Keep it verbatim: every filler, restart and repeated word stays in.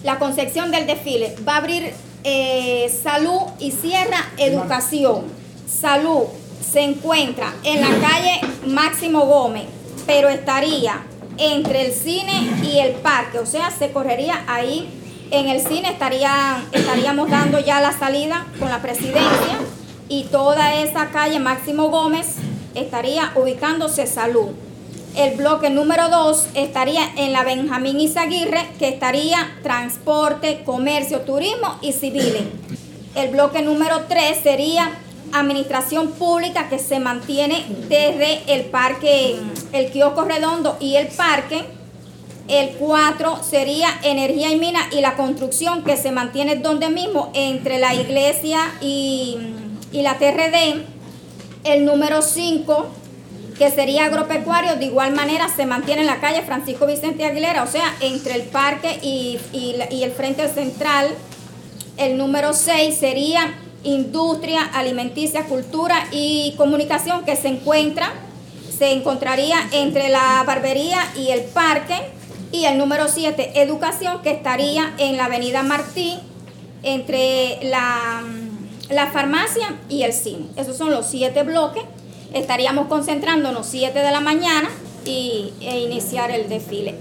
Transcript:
la concepción del desfile. Va a abrir eh, salud y cierra educación. Salud se encuentra en la calle Máximo Gómez, pero estaría entre el cine y el parque, o sea, se correría ahí en el cine, estaría, estaríamos dando ya la salida con la presidencia y toda esa calle Máximo Gómez estaría ubicándose salud. El bloque número dos estaría en la Benjamín Izaguirre, que estaría transporte, comercio, turismo y civiles. El bloque número tres sería administración pública, que se mantiene desde el parque, el kiosco redondo y el parque. El cuatro sería energía y mina y la construcción, que se mantiene donde mismo, entre la iglesia y, y la T R D. El número cinco, que sería agropecuario, de igual manera se mantiene en la calle Francisco Vicente Aguilera, o sea, entre el parque y, y, y el frente central. El número seis sería industria, alimenticia, cultura y comunicación, que se encuentra, se encontraría entre la barbería y el parque. Y el número siete, educación, que estaría en la avenida Martí, entre la, la farmacia y el cine. Esos son los siete bloques. Estaríamos concentrándonos siete de la mañana y, e iniciar el desfile.